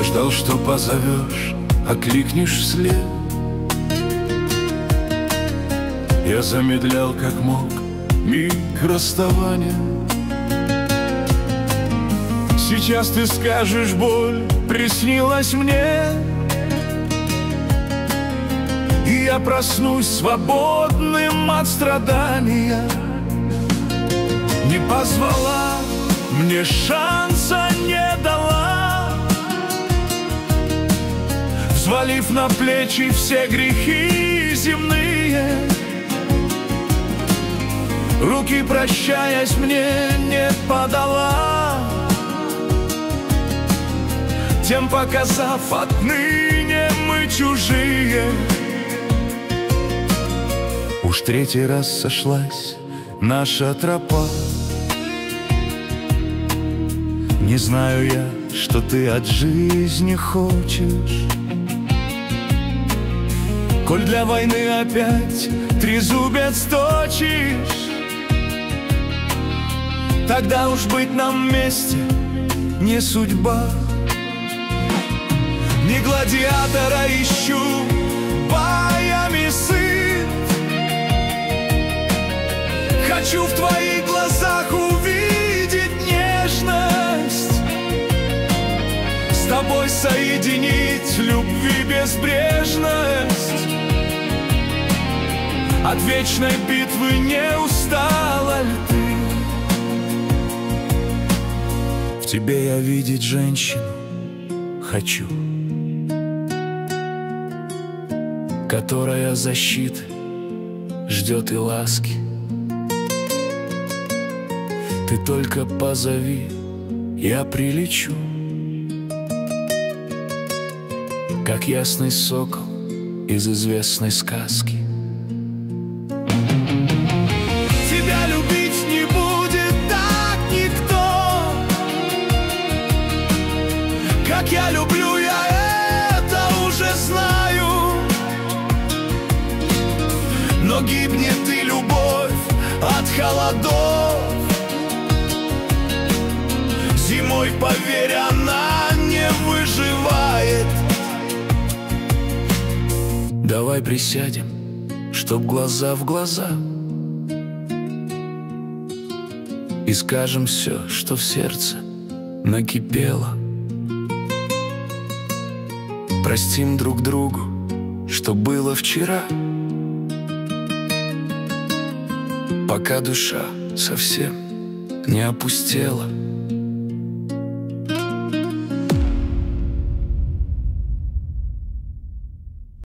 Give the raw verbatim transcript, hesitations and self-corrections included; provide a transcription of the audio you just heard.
Я ждал, что позовешь, окликнешь вслед. Я замедлял как мог миг расставания. Сейчас ты скажешь: боль приснилась мне, и я проснусь свободным от страдания. Не позвала, мне шанса не дала, взвалив на плечи все грехи земные. Руки, прощаясь, мне не подала, тем показав: отныне мы чужие. Уж третий раз сошлась наша тропа. Не знаю я, что ты от жизни хочешь, коль для войны опять трезубец точишь. Тогда уж быть нам вместе не судьба. Не гладиатора ищу, боями сыт. Хочу в твоих глазах увидеть нежность, с тобой соединить любви безбрежность. От вечной битвы не устала ли ты? В тебе я видеть женщину хочу, которая защиты ждет и ласки. Ты только позови, я прилечу, как ясный сокол из известной сказки. Тебя любить не будет так никто, как я люблю, я это уже знаю. Но гибнет и любовь от холодов. Зимой, поверь, она не выживает. Давай присядем, чтоб глаза в глаза, и скажем все, что в сердце накипело. Простим друг другу, что было вчера, пока душа совсем не опустела.